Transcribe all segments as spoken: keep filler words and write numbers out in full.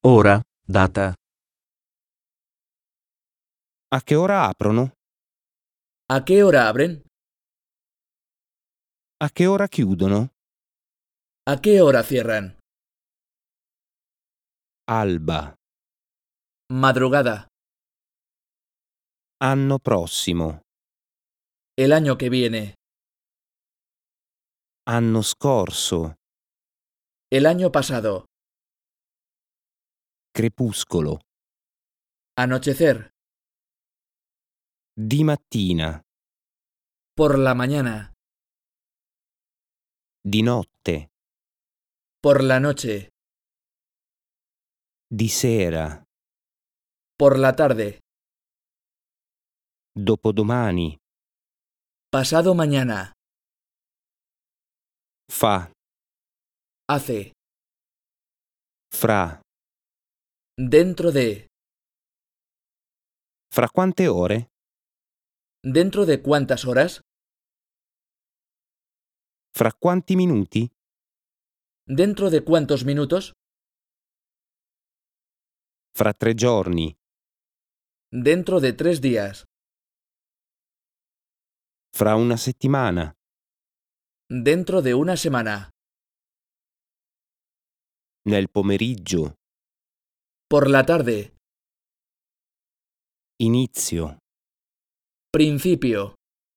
Ora, data. A che ora aprono? ¿A qué hora abren? A che ora chiudono? ¿A qué hora cierran? Alba. Madrugada. Anno prossimo. El año que viene. Anno scorso. El año pasado. Crepuscolo. Anochecer. Di mattina. Por la mañana. Di notte. Por la noche. Di sera. Por la tarde. Dopodomani. Pasado mañana. Fa. Hace. Fra. Dentro de. Fra quante ore? ¿Dentro de cuántas horas? Fra quanti minuti? ¿Dentro de cuántos minutos? Fra tre giorni. Dentro de tres días. Fra una settimana. Dentro de una semana. Nel pomeriggio. Por la tarde. Inizio. Principio.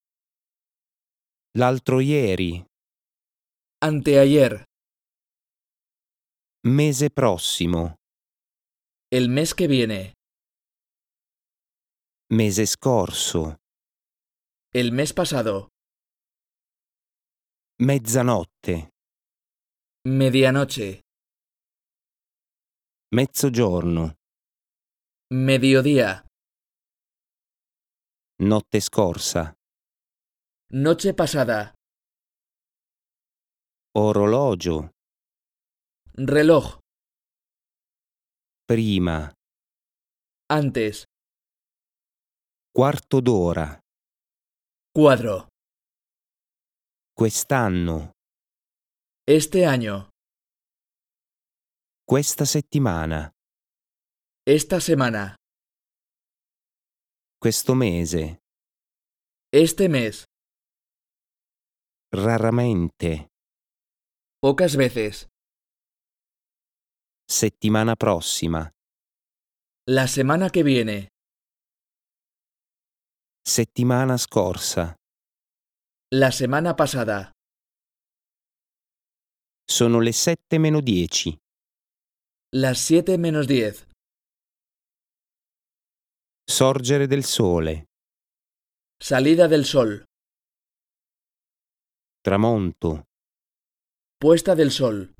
L'altro ieri. Anteayer. Mese prossimo. El mes que viene. Mese scorso. El mes pasado. Mezzanotte. Medianoche. Mezzogiorno. Mediodía. Notte scorsa. Noche pasada. Orologio. Reloj. Prima. Antes. Quarto d'ora. Cuadro. Quest'anno. Este año. Questa settimana. Esta semana. Questo mese. Este mes. Raramente. Pocas veces. Settimana prossima. La semana que viene. Settimana scorsa. La semana pasada. Sono le sette meno dieci. Las siete menos diez. Sorgere del sole. Salida del sol. Tramonto. Puesta del sol.